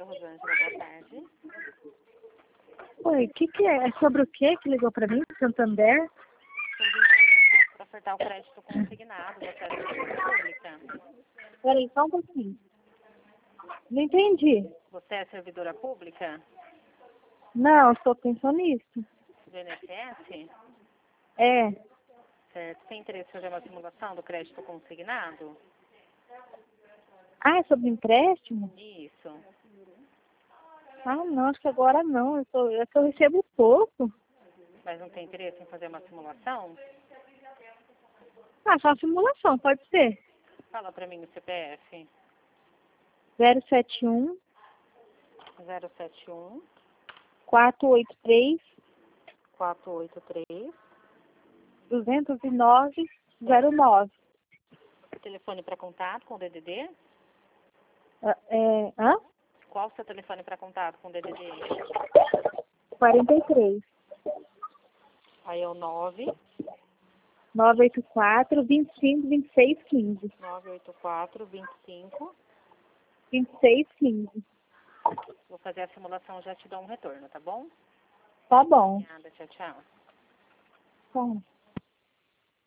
Rosângela, boa tarde. Oi, o que é? É sobre o que ligou para mim? Santander? Para ofertar o crédito consignado, você é servidora pública? Peraí, só um pouquinho. Não entendi. Você é servidora pública? Não, eu sou pensionista. Do INSS? É. Certo. Tem interesse em fazer uma simulação do crédito consignado? Ah, é sobre empréstimo? Isso. Ah, não, acho que agora não. Eu recebo pouco. Mas não tem interesse em fazer uma simulação? Ah, só simulação, pode ser. Fala para mim o CPF. 071 071 483 483. 209 09. Telefone para contato com o DDD? Hã? Qual o seu telefone para contato com o DDD? 43 Aí é o 984 25 26 15. 984 25. 26 15. Vou fazer a simulação, já te dou um retorno, tá bom? Tá bom. Obrigada, tchau, tchau. Tá.